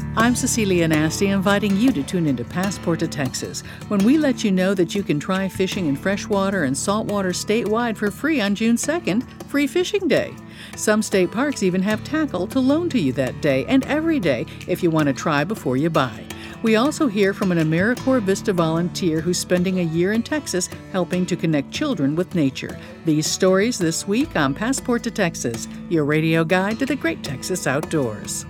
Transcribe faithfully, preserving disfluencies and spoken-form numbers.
I'm Cecilia Nasty, inviting you to tune into Passport to Texas, when we let you know that you can try fishing in freshwater and saltwater statewide for free on June second, Free Fishing Day. Some state parks even have tackle to loan to you that day and every day if you want to try before you buy. We also hear from an AmeriCorps Vista volunteer who's spending a year in Texas helping to connect children with nature. These stories this week on Passport to Texas, your radio guide to the great Texas outdoors.